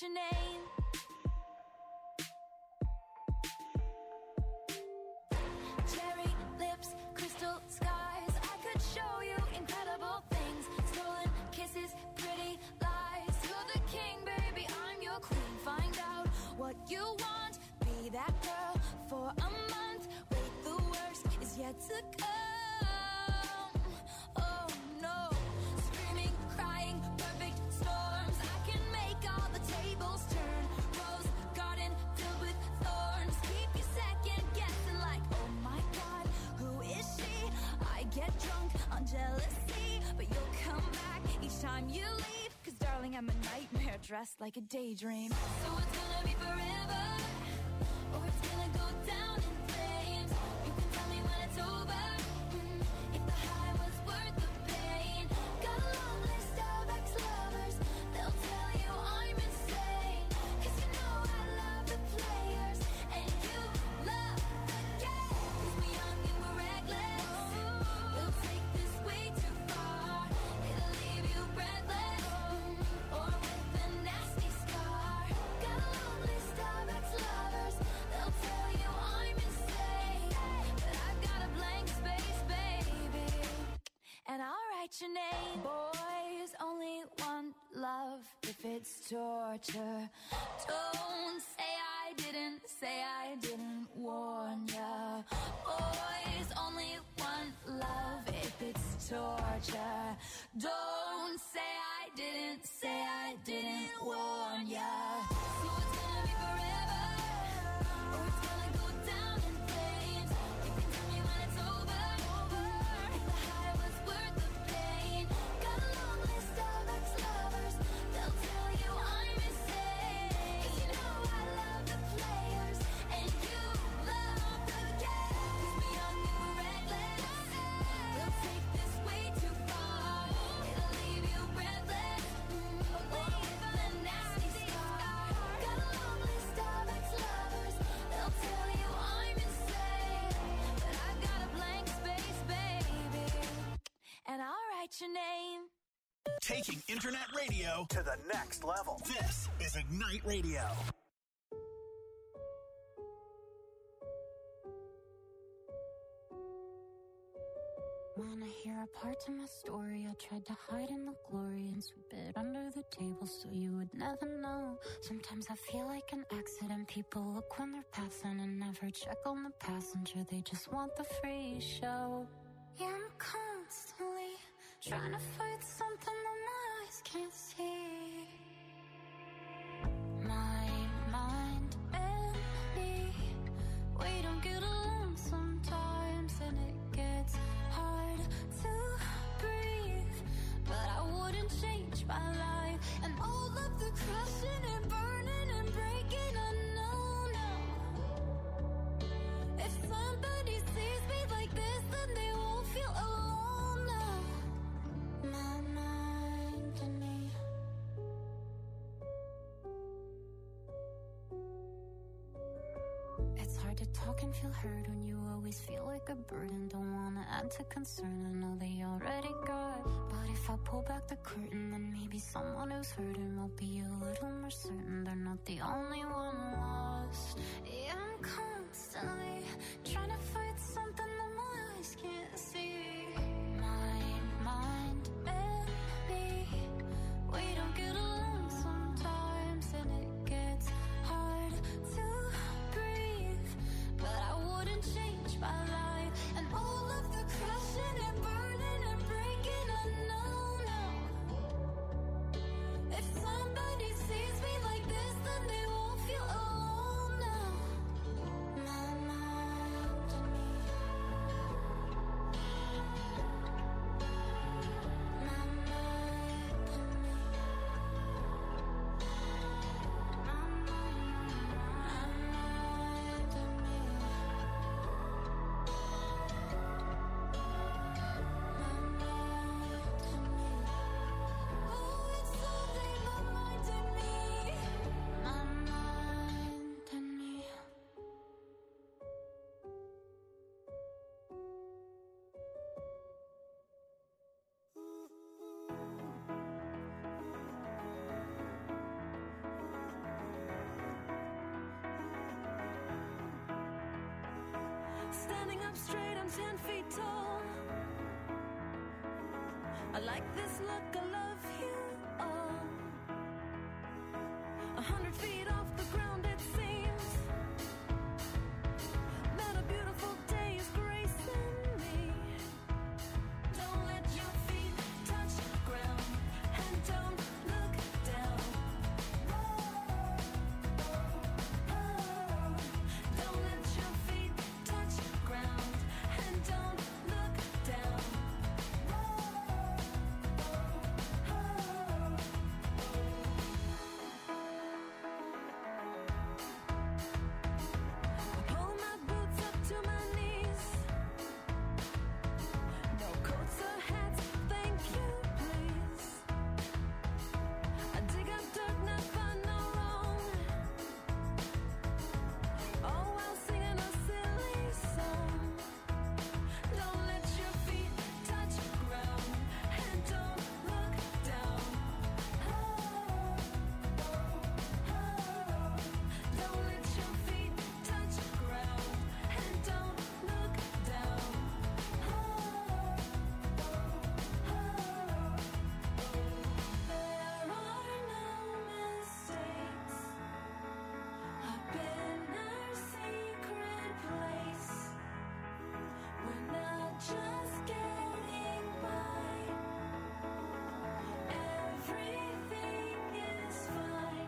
your name. Cherry lips, crystal skies. I could show you incredible things. Stolen kisses, pretty lies. You're the king, baby, I'm your queen. Find out what you want. Be that girl for a month. Wait, the worst is yet to come. Oh no. Screaming, crying, perfect storms. I can make all the tables turn. Rose garden filled with thorns. Keep you second guessing like, oh my God, who is she? I get drunk on jealousy, but you'll come back each time you leave. Cause darling, I'm a nightmare dressed like a daydream. So it's gonna be forever, or it's gonna go down in flames. You can tell me when it's over, if the high was worth the pain. Got a long list of ex-lovers, they'll tell you I'm insane. Cause you know I love the players, and you love the game. Cause we're young and we're reckless, we'll take this way too far. It'll leave you breathless, or with a nasty scar. Got a long list of ex-lovers, they'll tell you I'm insane. But I've got a blank space, baby, and I'll write your name. Boys only want love if it's torture. Don't say I didn't warn ya. Boys only want love if it's torture. Don't say I didn't warn ya. So it's gonna be forever, or it's gonna go down in flames. You can tell me when it's over, if the high was worth the pain. Got a long list of ex-lovers, they'll tell you I'm insane. Cause you know I love the players, and you love the game. Cause we're young and we're reckless, we'll take this way too far. It'll leave you breathless, or with a nasty scar. Got a long list of ex-lovers, they'll tell you I'm insane. But I've got a blank space, baby, and I'll write your name. Taking internet radio to the next level. This is Ignite Radio. Wanna hear a part of my story? I tried to hide in the glory and sweep it under the table so you would never know. Sometimes I feel like an accident. People look when they're passing and never check on the passenger. They just want the free show. Yeah, I'm constantly trying to fight something that my eyes can't see. My mind and me, we don't get along sometimes, and it gets hard to breathe. But I wouldn't change my life, and all of the crashing and burning and breaking, I know now. If somebody sees me like this, then they won't feel alone now. My mind and me. It's hard to talk and feel heard when you always feel like a burden. Don't wanna add to concern, I know they already got. But if I pull back the curtain, then maybe someone who's hurting will be a little more certain they're not the only one lost. Yeah, I'm constantly trying to fight something that my eyes can't see. My mind and me, we don't get along sometimes, and it gets hard to breathe. But I wouldn't change my life, and all of the crashing and burning and breaking, I know now. If somebody sees me like this, then they won't feel alone now. My mind and me. up straight, I'm 10 feet tall. I like this look, I love you all. 100 feet off the ground it seems, that a beautiful day is gracing me. Don't let your feet touch ground, and don't look down. Don't let your feet touch ground, and don't look down. Pull my boots up to my knees. No coats or hats, thank you, please. I dig up dirt, not find no wrong. All while singing a silly song. Don't let your feet touch ground, and don't look down. Don't let your feet touch ground, and don't look down. There are no mistakes. I've been our secret place. We're not just getting by. Everything is fine.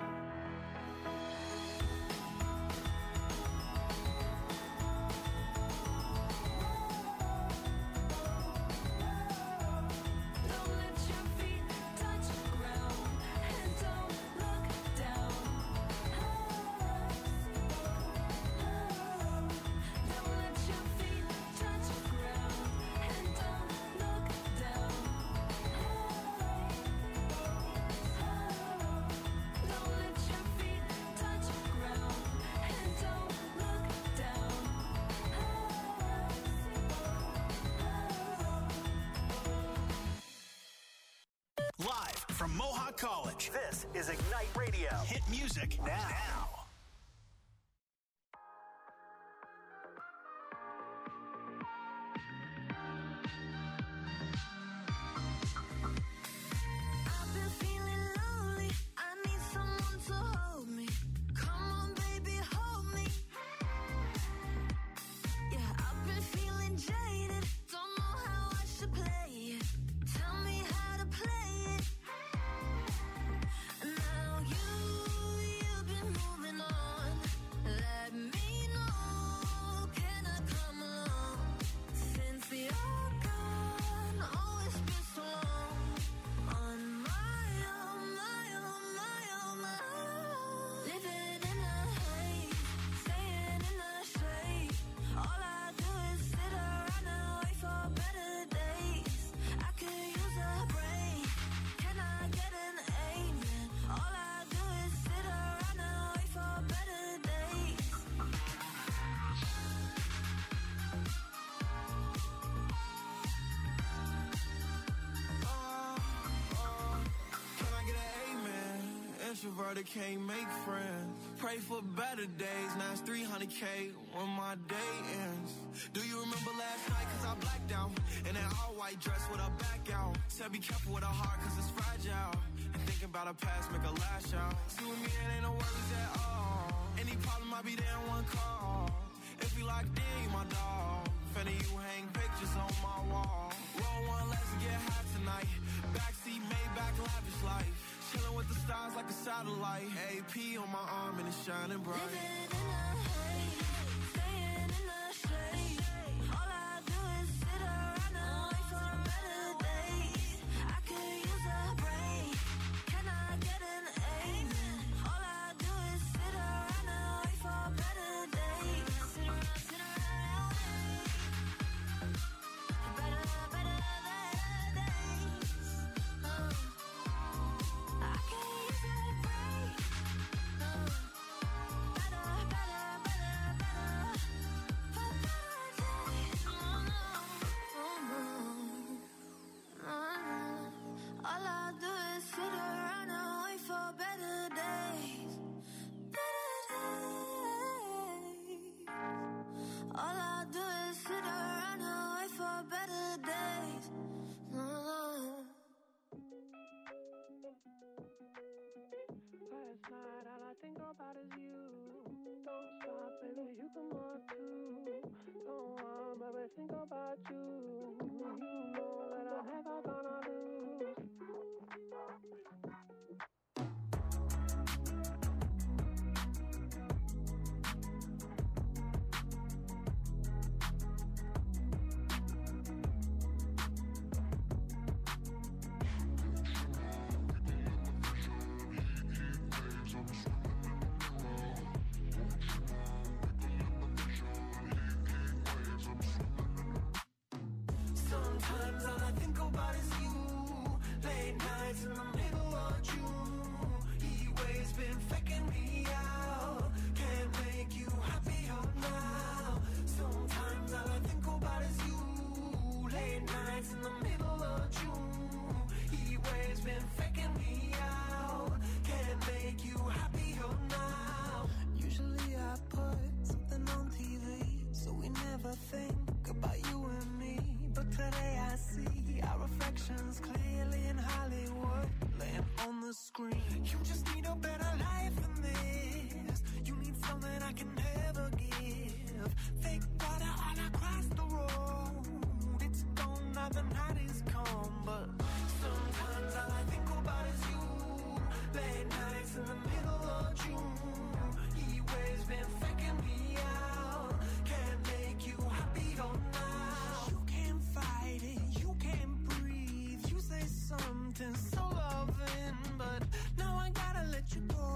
Don't let your feet touch ground, and don't look down. Don't let your feet touch ground, and don't look down. Don't let your feet touch ground, and don't look down. Live from Mohawk College, this is Ignite Radio. Hit music now. I've been feeling lonely. I need someone to hold me. Come on, baby, hold me. Yeah, I've been feeling jaded. Don't know how I should play it. Tell me how to play it. Now you've been moving on. Let me know. Can I come along? Since you're gone, oh, it's been so long. On my own, my own, my own, my own. Living in a haze, staying in the shade. All I do is sit around and wait for better days. I could use a break. Can I get an amen? All I do is sit around and wait for better days. Can I get an amen? Introverted can't make friends. Pray for better days. Now it's 300K when my day ends. Do you remember last night? Cause I blacked out. In an all white dress with a back out. Said be careful with a heart cause it's fragile. And thinking about a past make a lash out. See with me it ain't no worries at all. Any problem I be there in one call. If we locked in, you my dog. Finna you hang pictures on my wall. Roll one, let's get high tonight. Backseat Maybach, lavish life. Chilling with the stars like a satellite. AP on my arm and it's shining bright. Living in a haze, staying in the shade. All I do is sit around and wait for better days. I could use a break. Can I get an amen? All I do is sit around and wait for better days. Sit around, better days. I could use a break. Better last night, all I think about is you. Don't stop, baby, you can walk too. Don't want, baby, think about you. You know that I'm never gonna lose. Sometimes all I think about is you. Late nights in the middle of June. Heat waves been faking me out. Can't make you happier now. Sometimes all I think about is you. Late nights in the middle of June. Heat waves been faking me out. Can't make you happier now. Usually I put something on TV, so we never think about you and me. But today I see our reflections clearly in Hollywood, laying on the screen. You just need a better life than this. You need something I can never give. Fake water all across the road. It's gone now, the night is come. But sometimes all I think about is you. Late nights in the middle of June. Heat waves been faking me out. Can't make you happier now. You can't fight it, you can't breathe. You say something so loving, but now I gotta let you go.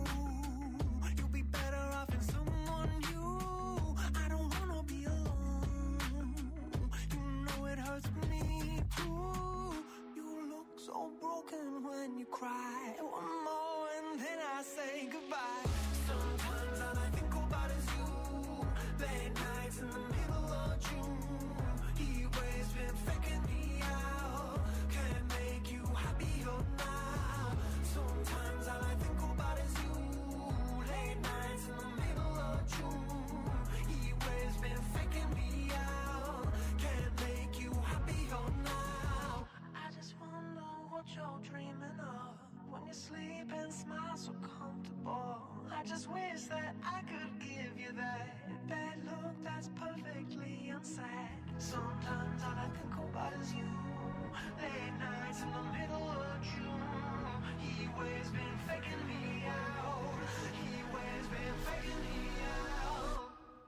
You'll be better off in someone new. I don't wanna be alone. You know it hurts me too. You look so broken when you cry. One more and then I say goodbye. Sometimes all I think about is you. Late nights in the middle of June. Heat waves been faking me out. Can't make you happier now. Sometimes all I think about is you. Late nights in the middle of June. Heat waves been faking me out. Can't make you happier now. I just wonder what you're dreaming of when you sleep and smile so comfortable. I just wish that I could give you that look that's perfectly unsaid. Sometimes all I think about is you. Late nights in the middle of June. Heat waves been faking me out. Heat waves been faking me out.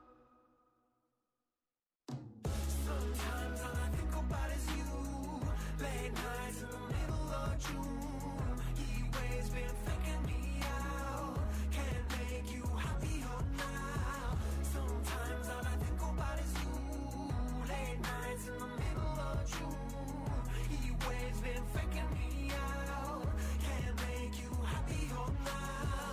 Sometimes all I think about is you. Late nights in the middle of June. Heat waves been faking me out. Can't make you happier now. Sometimes all I think about is you. Late nights in the middle of June. Heat waves been faking me out. Can't make you happier now.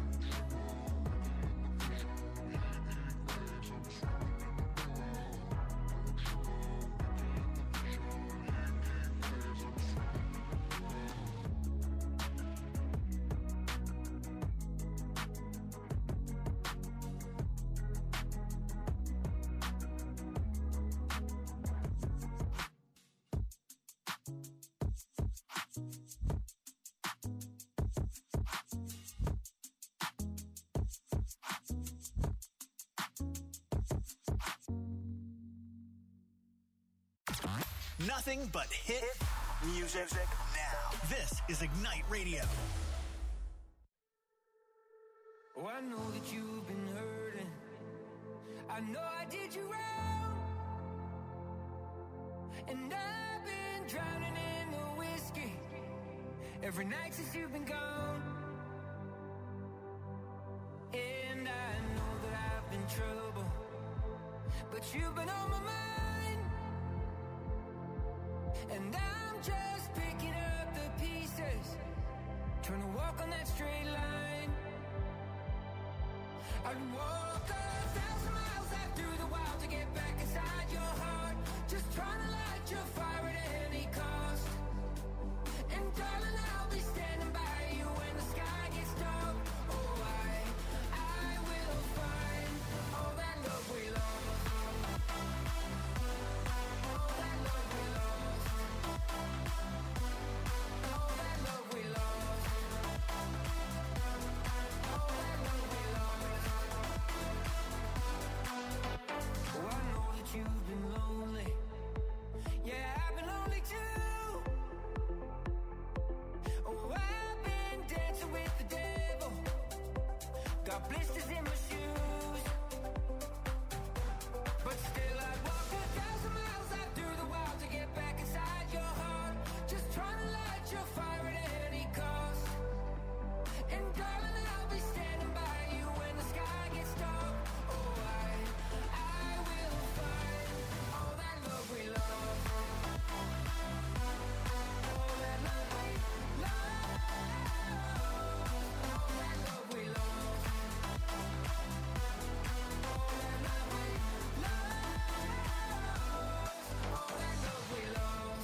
Nothing but hit music now. This is Ignite Radio. Oh, I know that you've been hurting. I know I did you wrong. And I've been drowning in the whiskey every night since you've been gone. And I know that I've been trouble, but you've been on my mind. And I'm just picking up the pieces, trying to walk on that straight line. I'd walk 1,000 miles out through the wild to get back inside your heart, just trying to light your fire at any cost. And darling, I'll be standing by you when the sky gets dark. Oh, I will find all that love we lost. All that love we lost. All that love we lost. Got blisters in my shoes, but still I'd walk 1,000 miles out through the wild to get back inside your heart. Just trying to light your fire at any cost. And darling, I'll be standing by you when the sky gets dark. Oh, I will find all that love we love. All that love we love. All that love we love. All that love we love. All that love we love.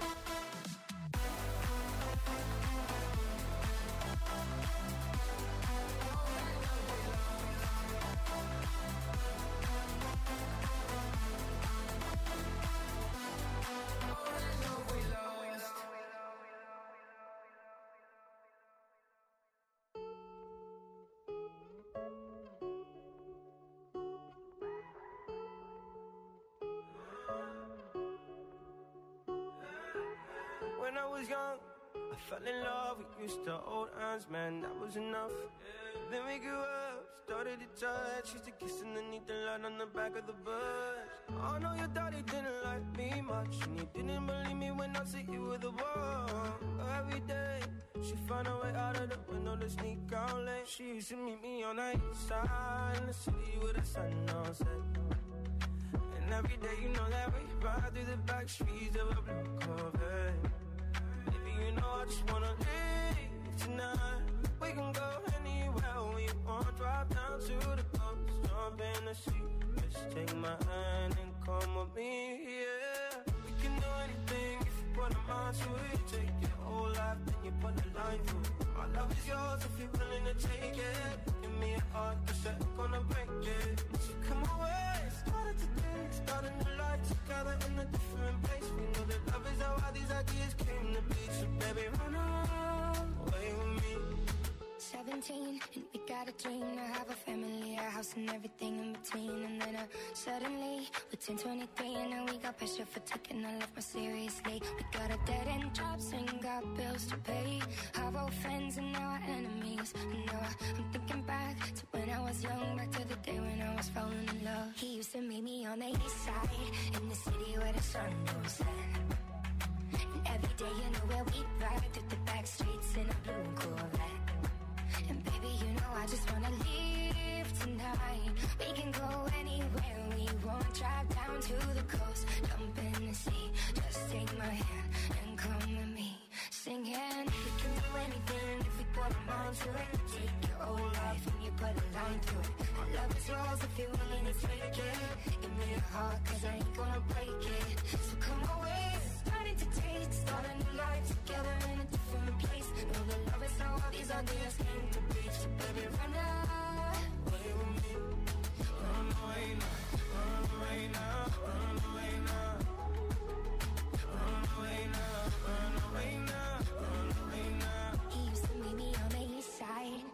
When I was young, I fell in love. We used to hold hands, man, that was enough. Then we grew up, started to touch. Used to kiss underneath the light on the back of the bus. I know your daddy didn't like me much, and he didn't believe me when I said you were the one. Every day, she found a way out of the window to sneak out late. She used to meet me on the east side in the city with the sun on set. And every day, you know that we ride through the back streets of a blue Corvette. Baby, you know I just wanna leave tonight. We can go anywhere we want. Drive down to the coast, jump in the sea. Just take my hand and come with me, yeah. We can do anything if you put a mind to it. Take your whole life, then you put a line through it. My love is yours if you're willing to take it. Give me a heart that's gonna break it. So come away, started today, start a new life together in a different place. We know that love is how all these ideas came to be. So baby, run away with me. 17, and we got a dream to have a family, a house and everything in between. And then suddenly, we're 10, 23, and now we got pressure for taking our life more seriously. We got a dead-end jobs and got bills to pay. Our old friends and now our enemies. And now I'm thinking back to when I was young, back to the day when I was falling in love. He used to meet me on the east side, in the city where the sun goes set. And every day, you know where we ride through the back streets in a blue Corvette. And baby, you know I just wanna leave tonight. We can go anywhere we want. Drive down to the coast, jump in the sea. Just take my hand and come with me, singing. We can do anything if we put our mind to it. Take your whole life and you put a line through it. My love is yours if you're willing to take it. Give me a heart 'cause I ain't gonna break it. So come away, starting to taste, start a new life together in a different place. Know that love is how all these ideas came to be. So baby, run away with me. Run away now, run away now, run away now. Run away now, run away now, run away now. He used to meet me on the east side.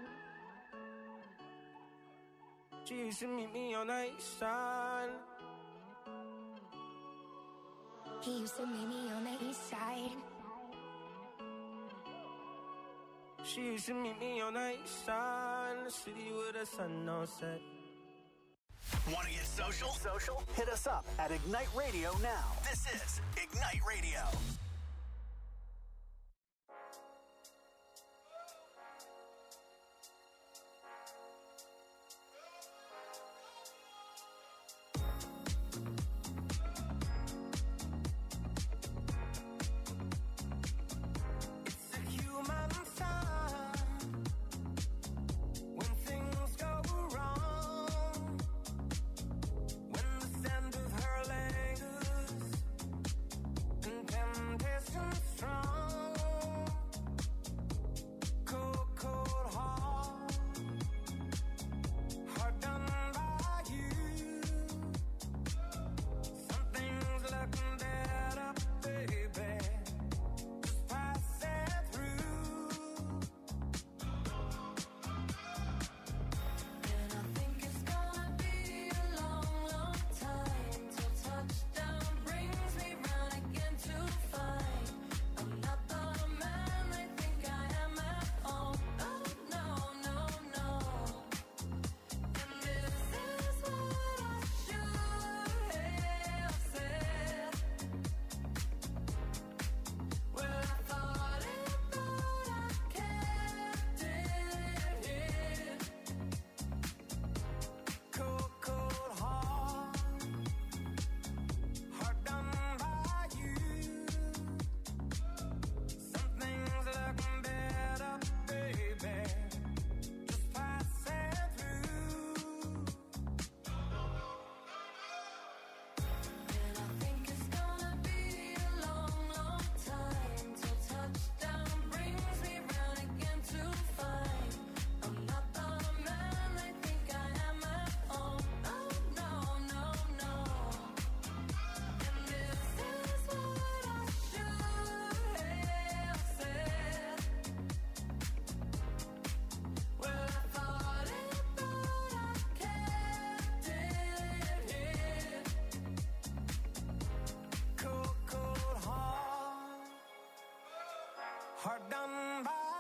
She used to meet me on the east side. He used to meet me on the east side. She used to meet me on the east side in the city with the sun on set. Want to get social? Hit us up at Ignite Radio now. This is Ignite Radio. When the scent of her lingers and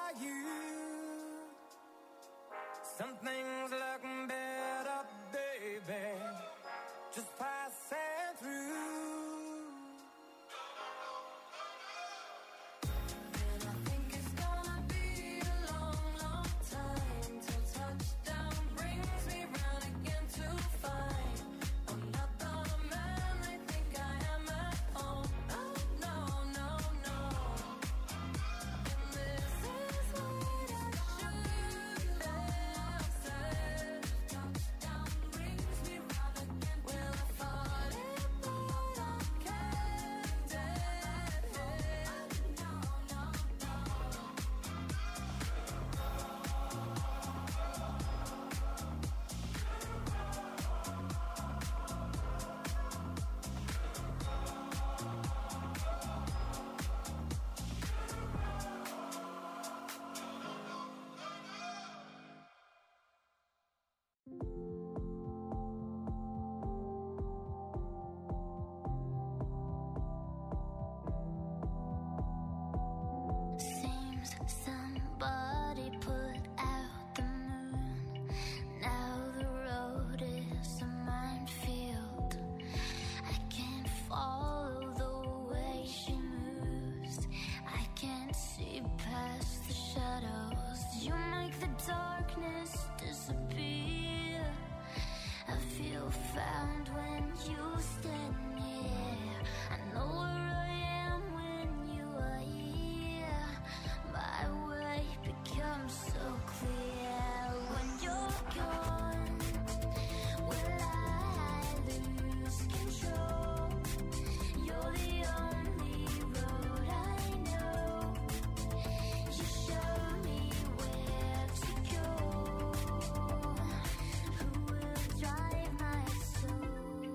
by you. Some things look better, baby, just passing through. And I think it's gonna be a long, long time till touchdown brings me round again to find I'm not the man I think I am at home. Oh, no, no, no. And this is what I should have said. Touchdown brings me round again. Well, I thought it, but I can't dead head. No, no, no. Seems somebody put out the moon. Now the road is a minefield. I can't follow the way she moves. I can't see past the shadows. You make the darkness disappear. I feel found when you stand near. I know where I am when you are here. My way becomes so clear when you're gone. Will I lose control? You're the only road I know. You show me where to go. Who will drive my soul?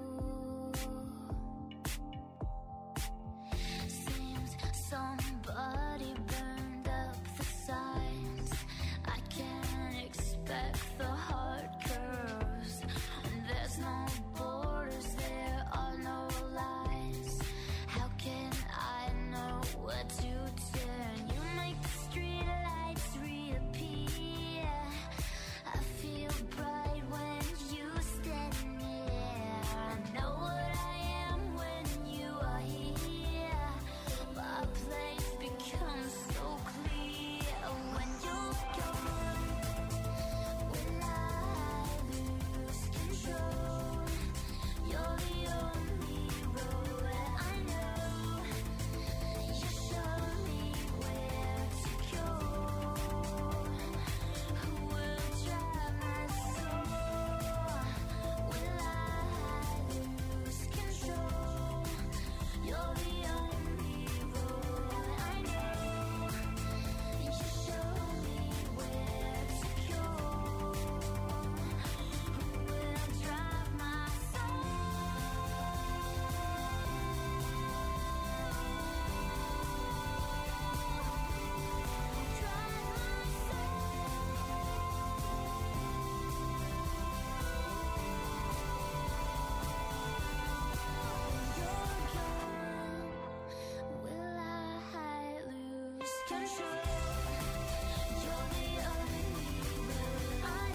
Seems somebody burned up the signs. I can't expect the hard curves. There's no borders, there are no lies. How can I know where to turn? You make the street lights reappear. I feel bright when you stand near. I know what I am when you are here. My place becomes so clear when you're gone. Will I lose control? You're the only road I know. You show me where to go. Who will drive my soul? Will I lose control? You're the only road I know. You show me where to go. Who will drive my soul? Will I lose control? You're the only road I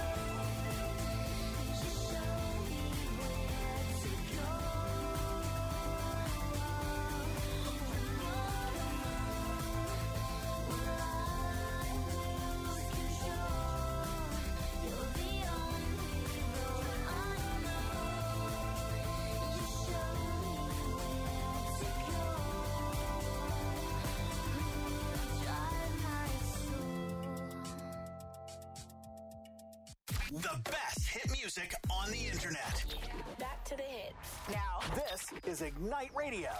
know. You show me where to go. Will I lose control? You're the only road I know. You show me where to go. Drive my soul. The best hit music on the internet. Back to the hits. Now, this is Ignite Radio.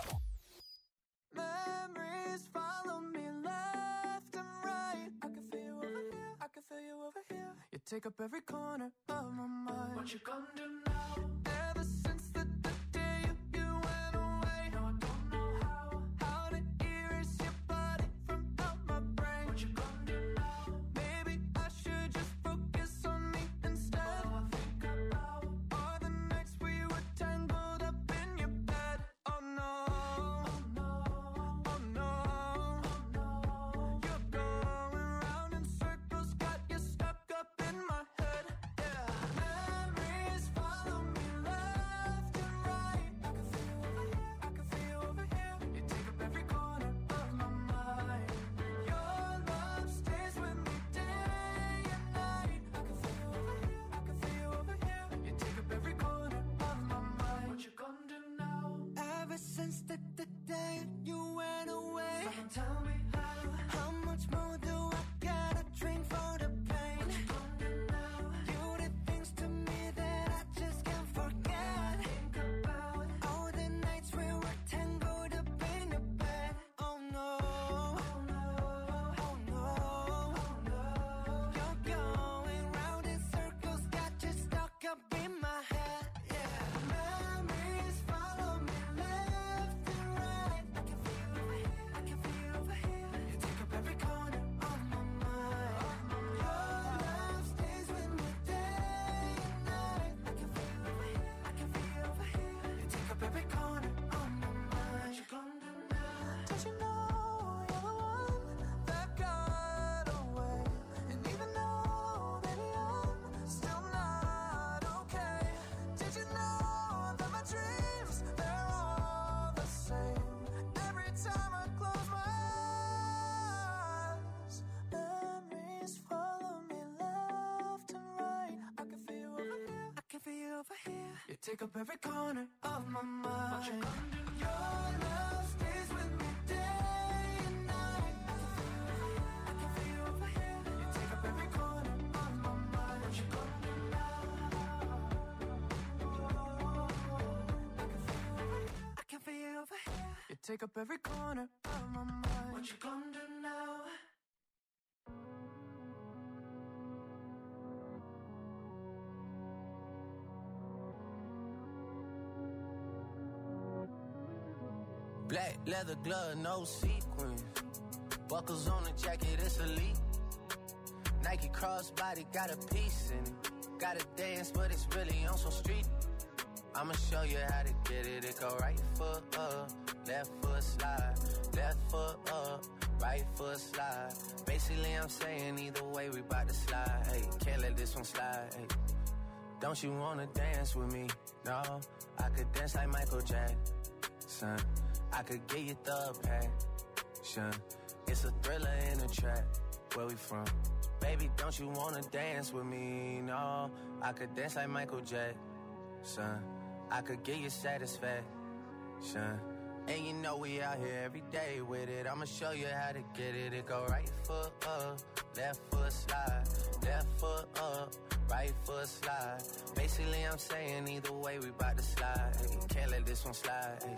Memories follow me left and right. I can feel you over here, I can feel you over here. You take up every corner of my mind. What you gonna do now? Ever since the day you went away, no, I don't know how to erase your body from out my brain. What you gonna do now? Maybe I should just focus on me instead. All I think about are the nights we were tangled up in your bed. Oh no, oh no, oh no, oh no. You're gone. Did you know you're the one that got away? And even though, baby, I'm still not okay. Did you know that my dreams, they're all the same? Every time I close my eyes, memories follow me left and right. I can feel you over here, I can feel you over here. You take up every corner of my mind. Your love stays with me day and night. I can feel you over here. You take up every corner of my mind. What you gonna do now? I can feel you over here. You take up every corner of my mind. What you gonna do now? Black leather glove, no sequins. Buckles on the jacket, it's elite. Nike crossbody, got a piece in it. Gotta dance, but it's really on some street. I'ma show you how to get it. It go right foot up, left foot slide. Left foot up, right foot slide. Basically, I'm saying either way, we bout to slide. Hey, can't let this one slide. Hey, don't you wanna dance with me? No, I could dance like Michael Jackson. I could get you the passion. It's a thriller in a trap. Where we from? Baby, don't you wanna dance with me? No, I could dance like Michael Jackson. I could get you satisfaction. And you know we out here every day with it. I'ma show you how to get it. It go right foot up, left foot slide. Left foot up, right foot slide. Basically, I'm saying either way, we bout to slide. Hey, can't let this one slide. Hey.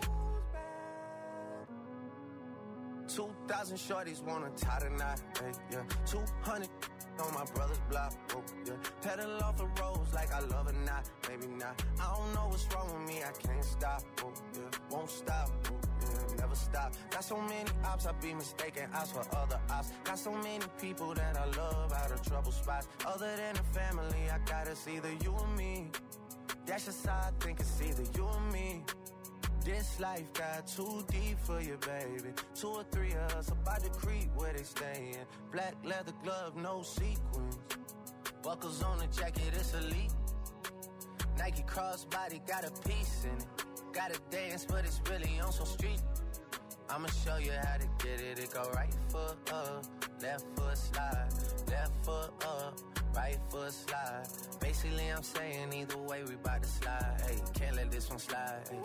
2,000 shorties wanna tie the knot, hey, yeah. 200 on my brother's block, oh, yeah. Pedal off the roads like I love it, not, maybe not. I don't know what's wrong with me, I can't stop, oh, yeah. Won't stop, oh, yeah, never stop. Got so many ops, I be mistaken ops for other ops. Got so many people that I love out of trouble spots. Other than the family, I got it's either you or me. That's just how I think it's either you or me. This life got too deep for you, baby. 2 or 3 of us about to creep where they stayin'. Black leather glove, no sequins. Buckles on the jacket, it's elite. Nike crossbody, got a piece in it. Gotta dance, but it's really on some street. I'ma show you how to get it. It go right foot up, left foot slide. Left foot up, right foot slide. Basically, I'm saying either way, we bout to slide. Hey, can't let this one slide. Hey.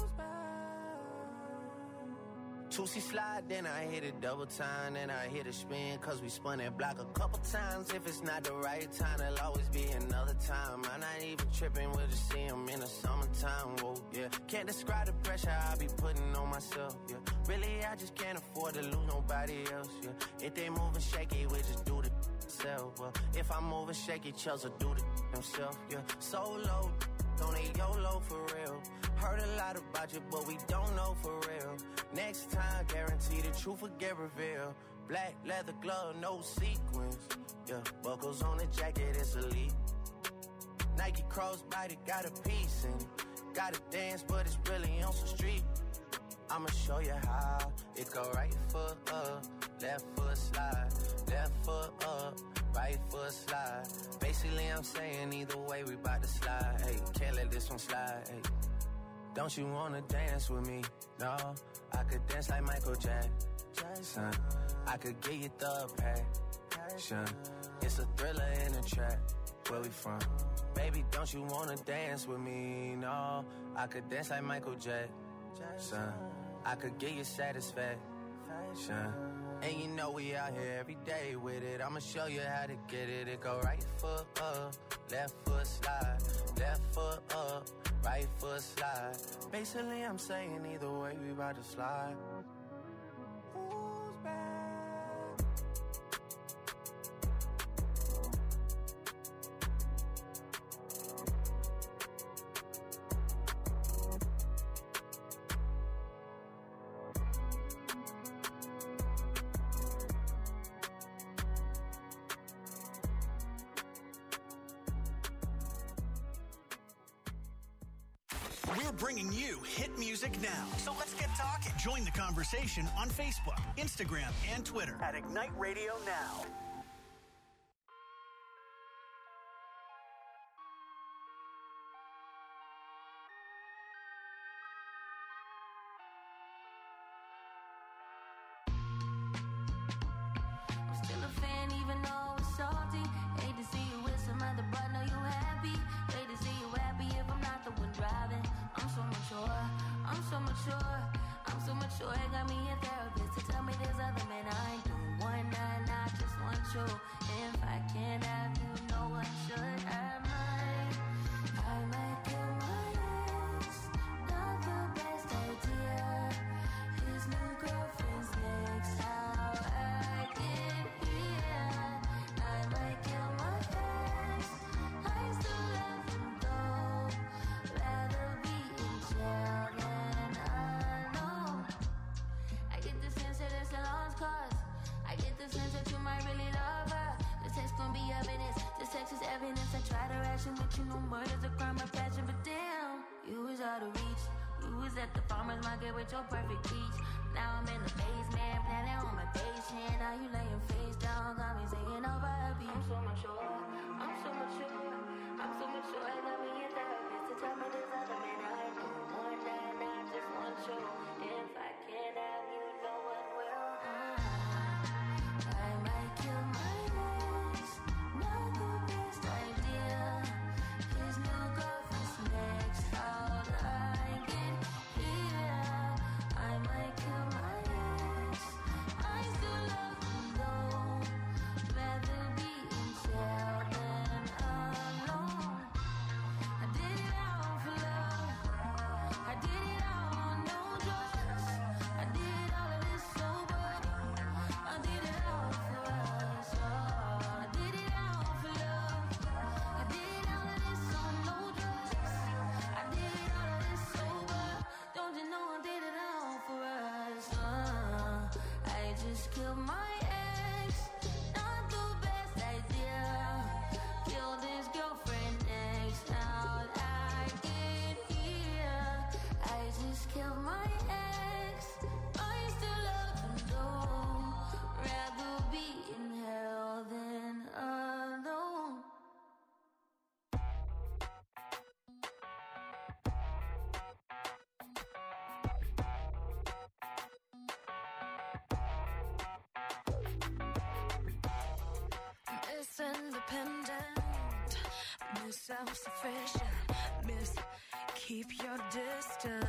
2C slide, then I hit it double time, then I hit a spin, cause we spun that block a couple times. If it's not the right time, there'll always be another time. I'm not even tripping, we'll just see him in the summertime, whoa, yeah. Can't describe the pressure I be putting on myself, yeah. Really, I just can't afford to lose nobody else, yeah. If they moving shaky, we just do the self, well. If I'm moving shaky, Chelsea do the himself, yeah. Solo, don't need YOLO for real. Heard a lot about you, but we don't know for real. Next time, guarantee the truth will get revealed. Black leather glove, no sequins. Yeah, buckles on the jacket, it's elite. Nike crossbody, got a piece in it. Gotta dance, but it's really on some street. I'ma show you how. It go right foot up, left foot slide. Left foot up, right foot slide. Basically, I'm saying either way, we bout to slide. Hey, can't let this one slide. Hey. Don't you wanna dance with me? No, I could dance like Michael Jackson. I could get you the passion. It's a thriller in a trap. Where we from? Baby, don't you wanna dance with me? No, I could dance like Michael Jackson. I could get you satisfaction. And you know we out here every day with it. I'ma show you how to get it. It go right foot up, left foot slide. Left foot up, right foot slide. Basically, I'm saying either way, we about to slide. Who's back? bringing you hit music now. So let's get talking. Join the conversation on Facebook, Instagram, and Twitter at Ignite Radio Now. I'm still a fan even though it's salty. Hate to see you with some other, but know you happy. Hate to see you happy if I'm not the one driving. I'm so mature, I'm so mature, I'm so mature. It got me a therapist to tell me there's other men I ain't doing one night, I just want you. If I can't have you, no one should. I might kill my ex. Not the best idea. His new girlfriend's next. How I get here. I might kill my ex. I still love him though. Rather be in jail than alone. I get the sense that it's a lost cause. I get the sense that you might really love her. This text gon' be evidence. This text is evidence. I try to ration with you. No murder's a crime of passion, but damn, you was out of reach. You was at the farmer's market with your perfect peach. Now I'm in the basement, planning on my patient. Now you laying face down, got me singing over a beat. I'm so mature, I'm so mature, I'm so mature. I got me a therapist to tell me there's other men I ain't doing one night, I just want you. If I can't have you, no one will. I might kill my ex, not the best idea. His new girlfriend's next. How'd I get here? I might kill my ex. I still love him though. Rather be in jail than alone. I did it all for love. I did it all on no drugs. I did all of this sober. I did it all for us. I did it all for love. I did all of this on no drugs. I did all of this sober. Don't you know I did it all for us? I just killed my ex. Not the best idea. Killed his girlfriend next. How'd I get here? I just killed my ex. I still love him though. Rather be in hell than alone. Miss Independent, Miss Self-Sufficient, Miss Keep Your Distance,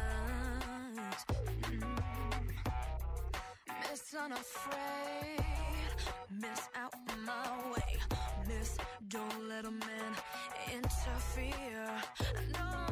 Miss Unafraid, Miss Out My Way, Miss Don't Let a Man Interfere. No,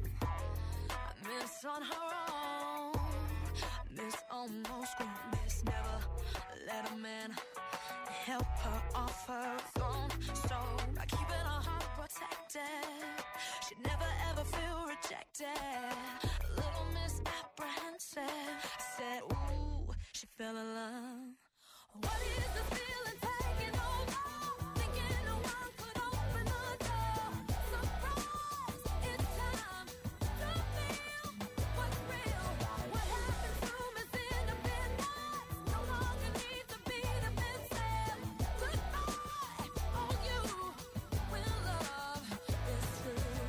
Miss On Her Own, Miss Almost Grown, Miss Never Let a Man help her off her throne. So by keeping her heart protected, she'd never ever feel rejected. A little misapprehensive, said, ooh, she fell in love. What is the feeling taking over? Thinking no one could open the door. Surprise, it's time to feel what's real. What happened to Miss Independence? No longer need to be defensive. Goodbye, oh you will love is true.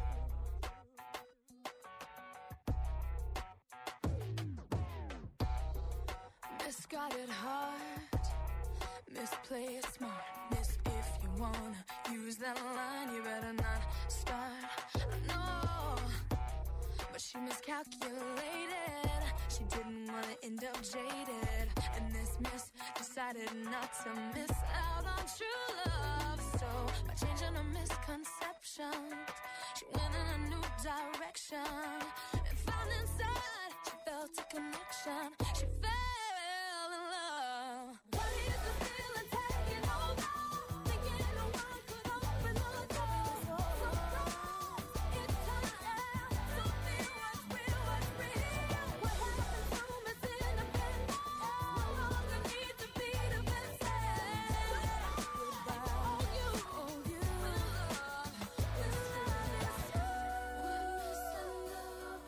Miss got it hard, Miss play it smart, Miss if you wanna use that line, you better not start. No, but she miscalculated. She didn't wanna end up jaded, and this miss decided not to miss out on true love. So by changing her misconceptions, she went in a new direction and found inside she felt a connection. She fell in love. What is the feeling taking over? Thinking no one could open the door. Surprise, it's time to feel what's real, what's real. What happened to Miss Independence? No longer need to be defensive. Goodbye, oh you will love. This time is true. Miss Independence.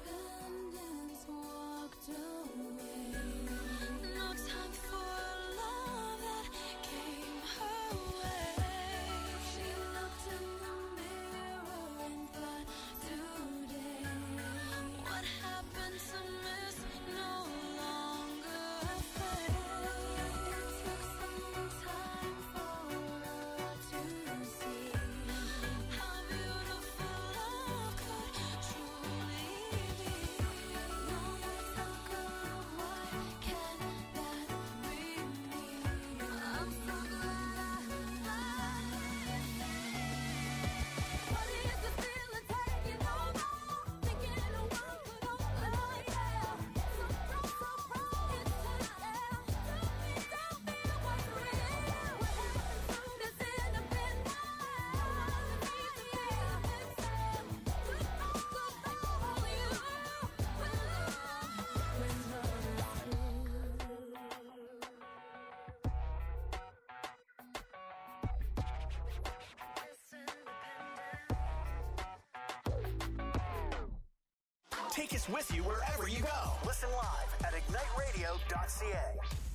Take us with you wherever you go. Listen live at igniteradio.ca.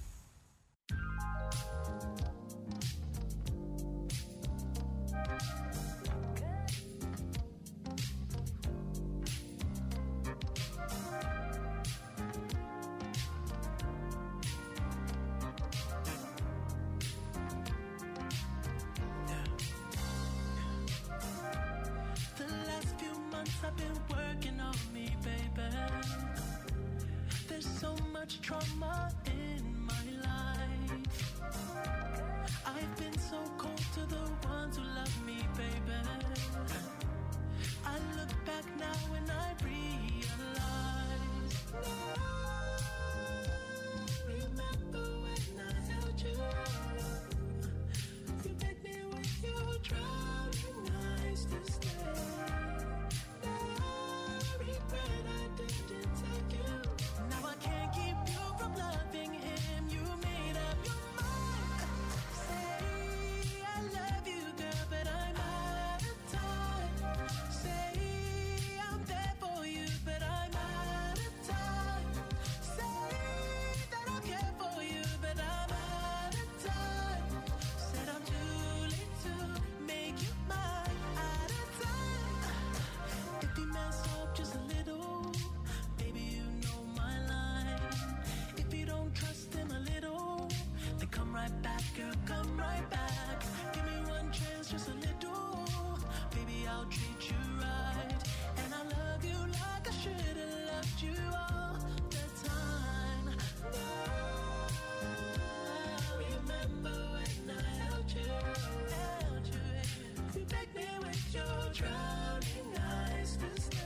I've been working on me, baby. There's so much trauma in my life. I've been so cold to the ones who love me, baby. I look back now and I realize. Remember when I held you? You begged me with your drowning eyes to stay. Now I can't keep you from loving him. You made up your mind. Say I love you, girl, but I'm out of time. Say I'm there for you, but I'm out of time. Say that I care for you, but I'm out of time. Said I'm too late to make you mine. Out of time. If you mess up just a little, baby, you know my line. If you don't trust him a little, then come right back, girl, come right back. Give me one chance, just a little. Baby, I'll treat you right. And I love you like I should have loved you all the time. Now, remember when I held you? You begged me with your drowning eyes to stay.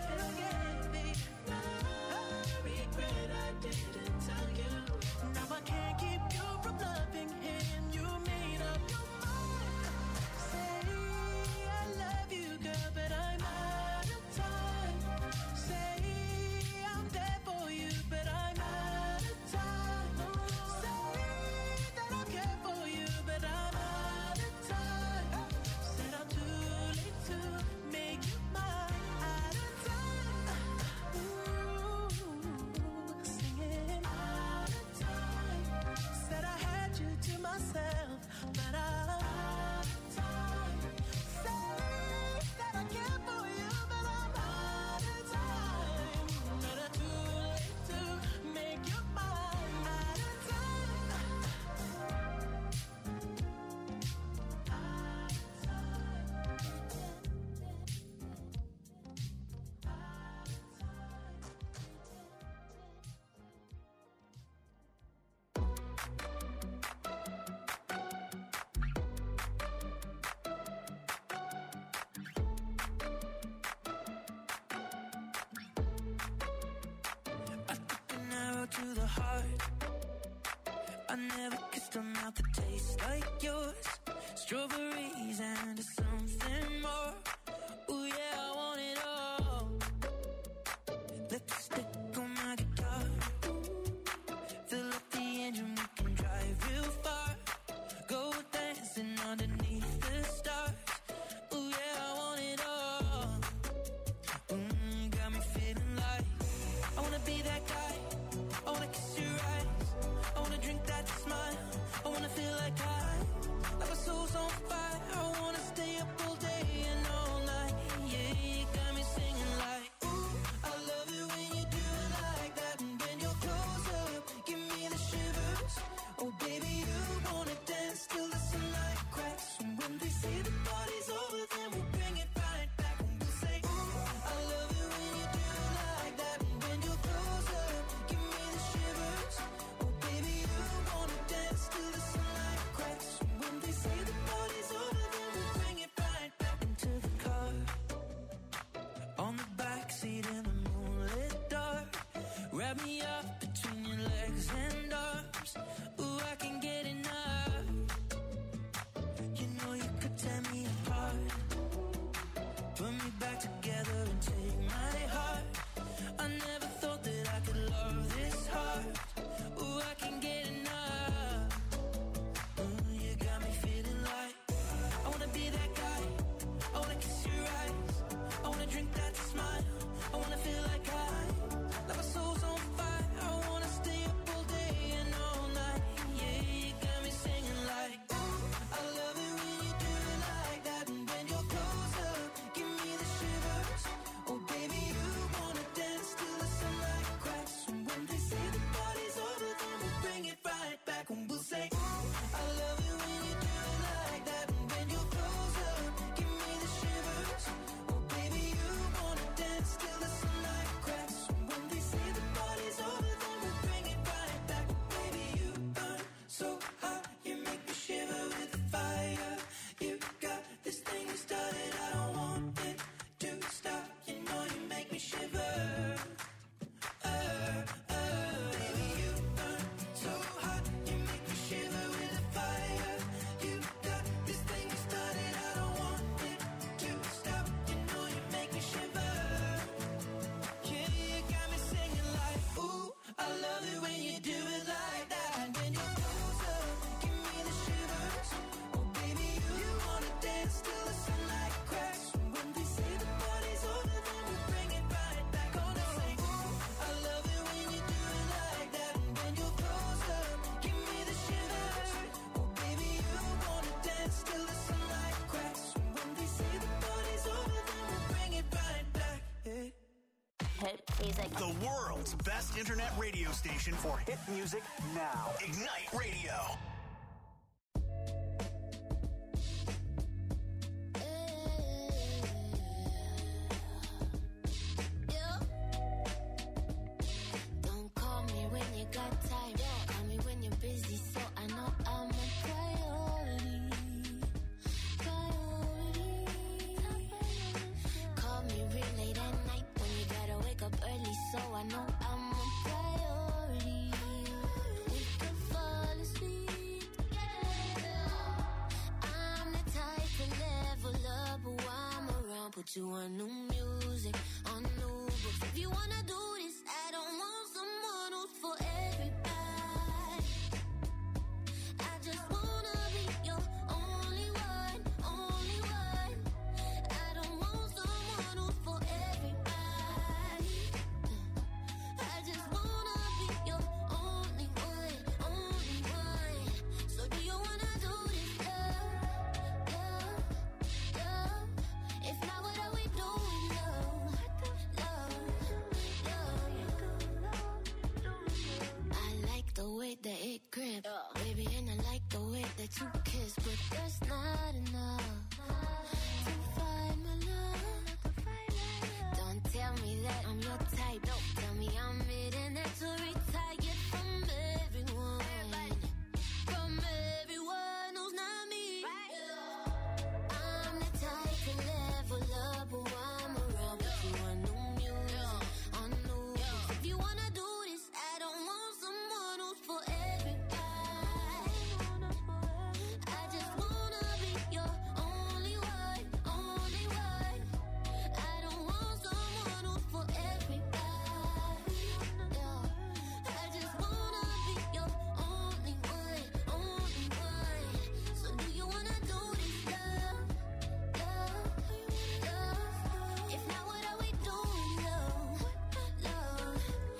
Now I can't keep you from loving him. You made up your mind. Say I love you, girl, but I'm out of time. Say I'm there for you, but I'm out of time. Say that I care for you, but I'm out of time. Said I'm too late to make you mine. Out of time. Ooh, singing out of time. Said I had you to myself, but I'm out of time. Say that I care for you, but I'm out of time. But I'm too late to make you mine. Out of time. An arrow to the heart. I never kissed a mouth that tastes like yours. Strawberries and something more. Ooh yeah, I want it all. Lipstick on my guitar. Fill up the engine, we can drive real far. Go dancing underneath the stars. Ooh yeah, I want it all. Got me feeling like I wanna be that guy. I wanna kiss your eyes. I wanna drink that smile. I wanna feel like my soul's on fire. I wanna stay up all day and all night. Yeah, you got me singing like, ooh, I love it when you do it like that. And when you're close up, give me the shivers. Oh baby, you wanna dance till the sunlight cracks. And when they say the party's over, then we'll bring it right back. And we'll say, ooh, I love it when you do it like that. And when you're close up, give me the shivers. Oh baby, you wanna dance till the sunlight cracks. And when they say the party's over, then we'll bring it right back into the car. On the backseat in the moonlit dark. Wrap me up between your legs and arms. Ooh, I can get enough. You know you could tear me apart. Put me back together and take my heart. I never thought that I could love this hard. Ooh, I can get enough. Ooh, you got me feeling like I wanna be that guy. I wanna kiss your eyes. I wanna drink that smile. I wanna feel like hit music. The world's best internet radio station for hit music now. Ignite Radio. Don't call me when you got time. Call me when you're busy, so I know I'm a priority. Call me real late at night when you gotta wake up early, so I know I'm a priority. We could fall asleep together. I'm the type to level up while I'm around. Put you on new music, on new books. If you wanna do this, I don't want someone who's for everybody. I just wanna be your only one, only one. I don't want someone who's for everybody. I just wanna be your only one, only one. So do you wanna do this, love, love, love? If not, what are we doing, love, love, love? I like the way that it grip, baby, and I like the way that you kiss, but that's not enough to find my love. Don't tell me that I'm your type. Tell me I'm it to retire from everyone, from everyone who's not me. I'm the type to level up while I'm around. Put you on new music, on new books. If you wanna do this, I don't want someone who's for everybody. I just wanna be your only one, only one. I don't want someone who's for everybody. I just wanna be your only one, only one. So do you wanna do this, love, love, love? If not, what are we doing, love, love,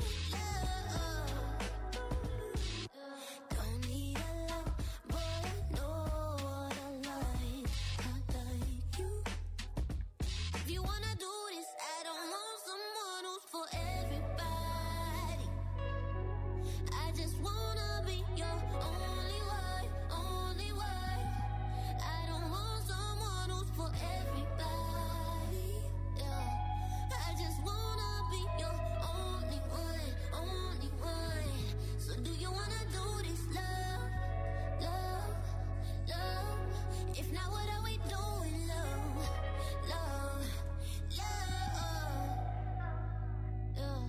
love? Don't need a lot, but I know what I like. I like you. If you wanna do this, I don't want someone who's for everybody. I just wanna be your only one, only one. I don't want someone who's for everybody. I just wanna be your only one, only one. So do you wanna do this, love, love, love? If not, what are we doing, love, love, love, love?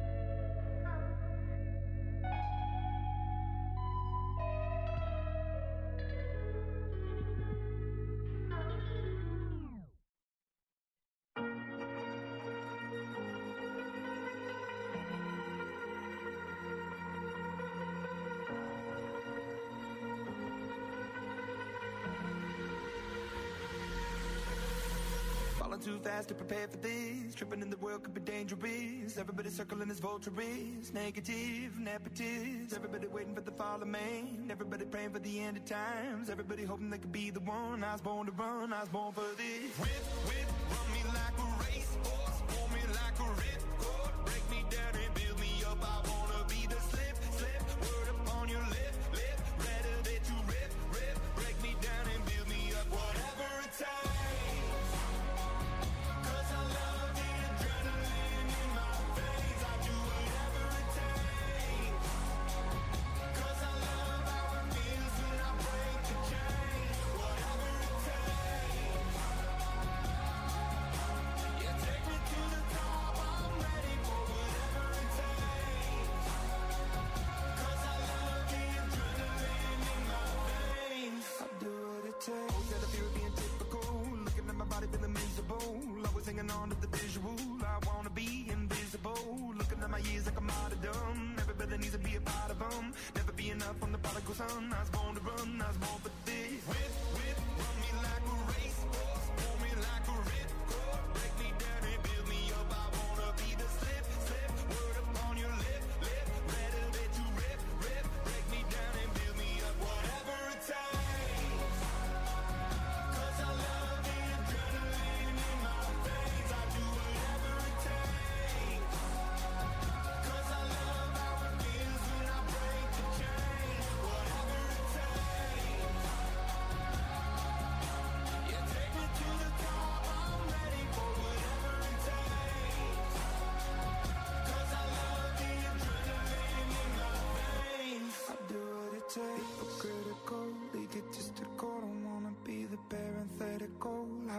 Falling too fast to prepare for this. Tripping in the world could be dangerous. Everybody circling as vultures. Negative, nepotist. Everybody waiting for the fall of man. Everybody praying for the end of times. Everybody hoping they could be the one. I was born to run, I was born for this. Whip, whip, run me like a racehorse. Pull me like a ripcord. Break me down and build me up. I wanna be the slip, slip. Word upon your lip, lip. Better that you rip, rip. Break me down and build me up. Whatever it takes. Instead of fear of being typical, looking at my body feeling miserable, always hanging on to the visual. I wanna be invisible, looking at my years like I'm out of dumb. Everybody needs to be a part of them. Never be enough on the prodigal son. I was born to run, I was born for this. Whip, whip, run me like a racehorse. Pull me like a ripcord. Break me down and build me up. I wanna be the slip, slip. Word upon your lip, lip. Better that you rip, rip. Break me down and build me up. Whatever it takes. I love the adrenaline in my veins. I do whatever it takes.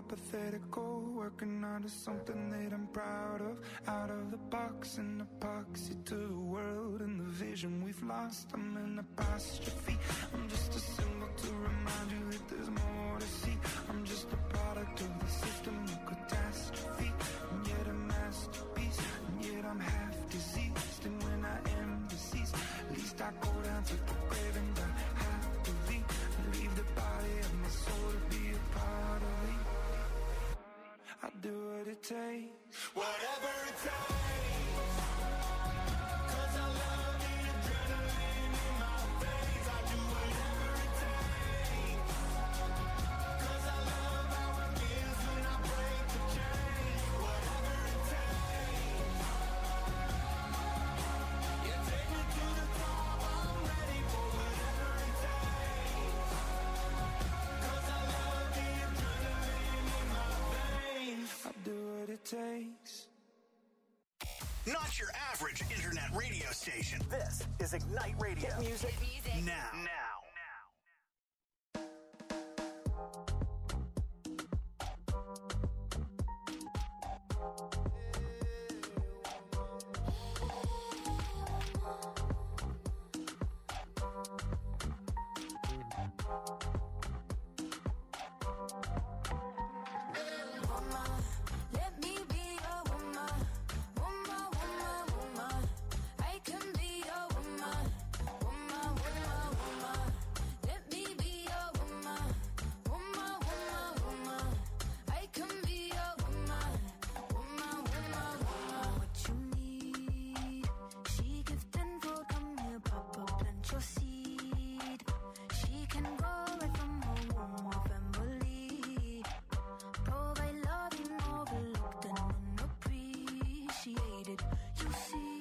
hypothetical, working onto something that I'm proud of. Out of the box, an epoxy to the world and the vision we've lost. I'm an apostrophe. I'm just a symbol to remind you that there's more to see. I'm just a product of the system of catastrophe, and yet a masterpiece, and yet I'm half diseased. And when I am deceased, at least I go down to the grave and die happily, and leave the body of my soul to be a part of me. I'll do what it takes, whatever it takes, 'cause I love the adrenaline in my veins. I do whatever it takes, 'cause I love how it feels when I break the chains. Whatever it takes, you take me to the top, I'm ready for whatever it takes, 'cause I love the adrenaline in my veins. I'll do what it takes. Not your average internet radio station. This is Ignite Radio. Hit music now. Woman, let me be your woman. Woman, woman, woman. I can be your woman. Woman, woman, woman. Let me be your woman. Woman, woman, woman. I can be your woman. Woman, woman, woman. What you need, she give tenfold. Come here, Papa, plant your seed. She can go right from her womb or family. Provide love you overlooked and unappreciated. You see,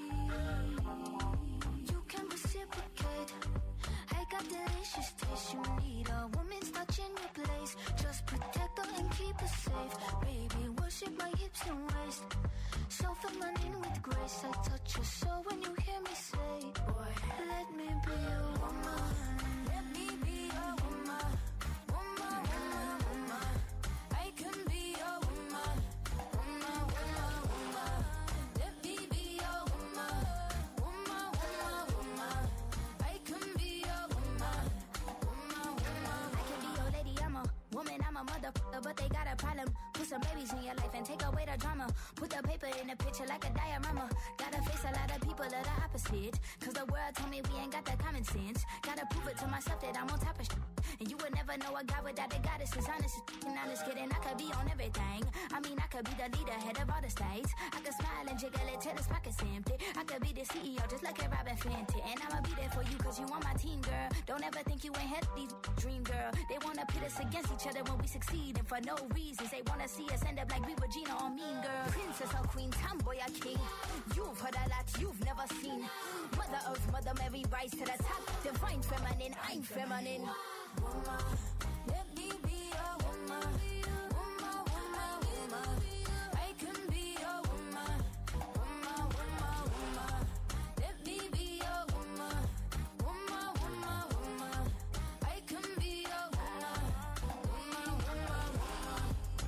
you can reciprocate. I got delicious taste. You need a woman's touch in your place. Just protect her and keep her safe. Baby, worship my hips and waist. So feminine with grace. I touch your soul when you hear me say, boy, let me be your woman. Let me be your woman. Woman, woman, woman. I can be your woman. Woman, woman, woman. Let me be your woman. Woman, woman, woman. I can be your woman. Woman, woman. I can be your lady, I'm a woman, I'm a motherfucker, but they got a problem. Put some babies in your life and take away the drama. Put the paper in the picture like a diorama. Gotta face a lot of people that are opposite, 'cause the world told me we ain't got that common sense. Gotta prove it to myself that I'm on top of shit. And you would never know a guy without a goddess is honest. And honest kidding, I could be on everything. I mean, I could be the leader, head of all the states. I could smile and jiggle it till his pockets empty. I could be the CEO, just like a Robin Fenty. And I'ma be there for you, 'cause you on my team, girl. Don't ever think you ain't had these dream, girl. They wanna pit us against each other when we succeed, and for no reasons. They wanna see us end up like we Regina or Mean Girl. Princess or Queen, tomboy or king. You've heard a lot you've never seen. Mother Earth, Mother Mary, rise to the top. Divine feminine, I'm feminine. Woman, let me be your woman. Woman, woman, woman. I can be your woman. Woman, woman, woman. Let me be your woman. Woman, woman, woman. I can be your woman. Woman, woman, woman.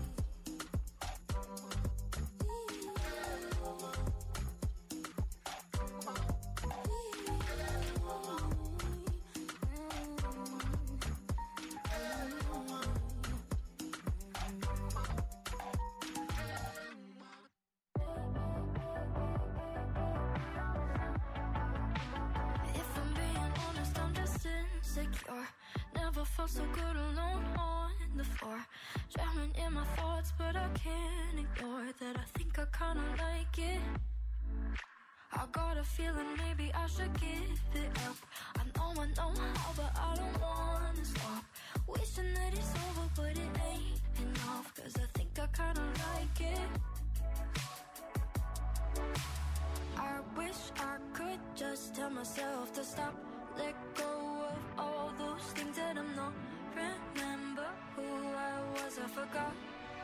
If I'm being honest, I'm just insecure. Never felt so good alone on the floor. Drowning in my thoughts, but I can't ignore that. I think I kinda like it. I got a feeling maybe I should give it up. I know how, but I don't wanna stop. Wishing that it's over, but it ain't enough. 'Cause I think I kinda like it. I wish I could just tell myself to stop. Let go of all those things that I'm not. Remember who I was, I forgot.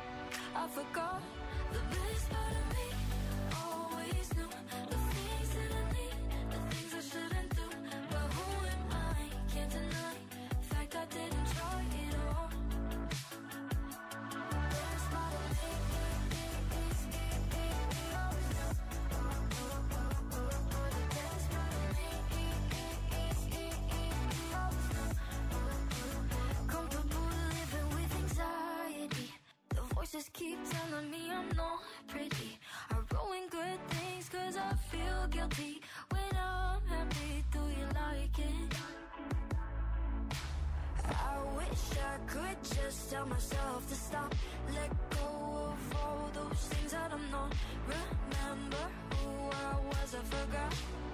The best part of me always knew the things that I need, the things I shouldn't do. But who am I? Can't deny the fact I didn't try it all. There's just tell myself to stop. Let go of all those things that I'm not. Remember who I was, I forgot.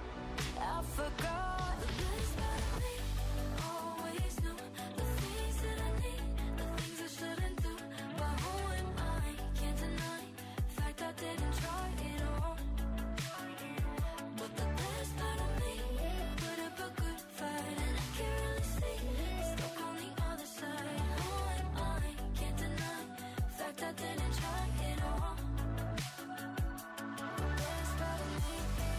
The best part of me always knew the things that I need, the things I shouldn't do. But who am I? Can't deny the fact I didn't try it all. But the best part of me put up a good fight, and I can't really see it's stuck on the other side. Who am I? Can't deny the fact I didn't try it all. The best part of me.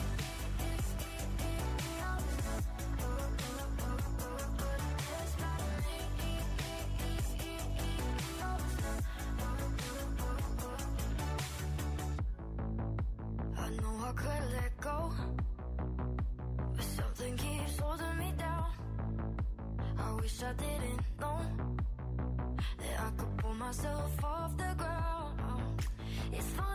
I know I could let go, but something keeps holding me down. I wish I didn't know that I could pull myself off the ground. It's fine.